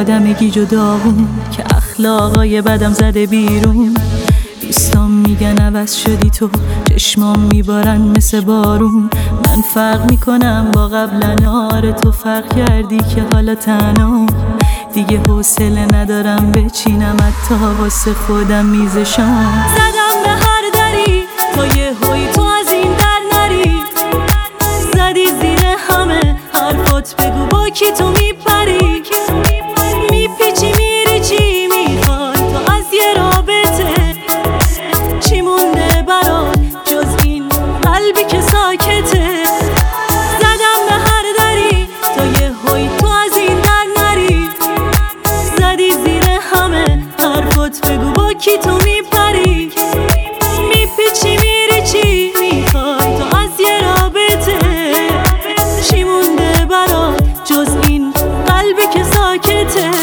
آدمگی جداغون که اخلاقای بدم زده بیرون. دوستان میگن عوض شدی تو، چشمام میبارن مثل بارون. من فرق میکنم با قبلن، آره تو فرق کردی که حالا تنها دیگه حوصله ندارم بچینم حتی واسه خودم میزشم. زدم به هر دری تا یه هوی تو از این در نری، زدی زیر همه حرفات بگو با کی تو میپری، میپیچی میری چی میخوای تو از یه رابطه، چی مونده برات جز این قلبی که ساکته. زدم به هر دری تا یه هوی تو از این در نری، زدی زیر همه حرفات بگو با کی تو میپری، میپیچی میری چی میخوای تو از یه رابطه، چی مونده برات جز این قلبی که ساکته.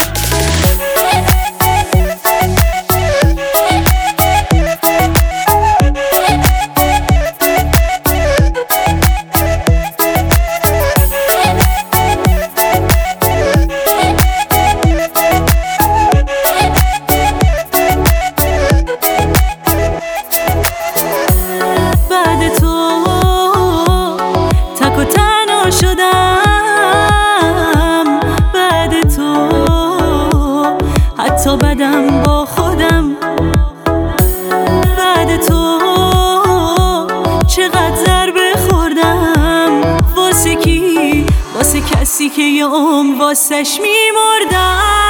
حتی بدم با خودم بعد تو چقدر ضربه خوردم، واسه کی؟ واسه کسی که یه عمر واسش میمردم.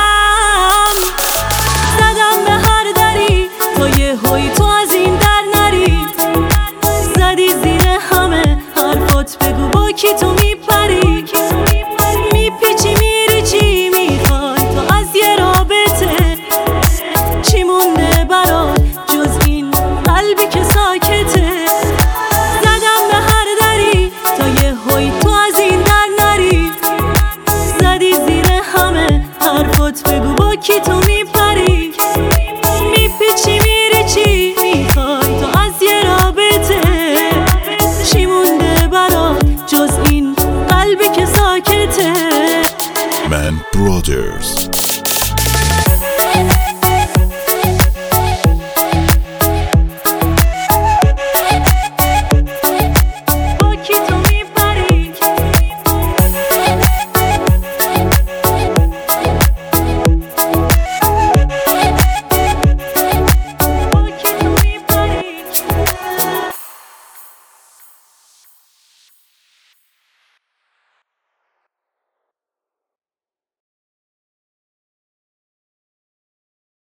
زدم به هر دری تا یه هوی تو از این در نری، زدی زیر همه حرفات بگو با کی تو میپری،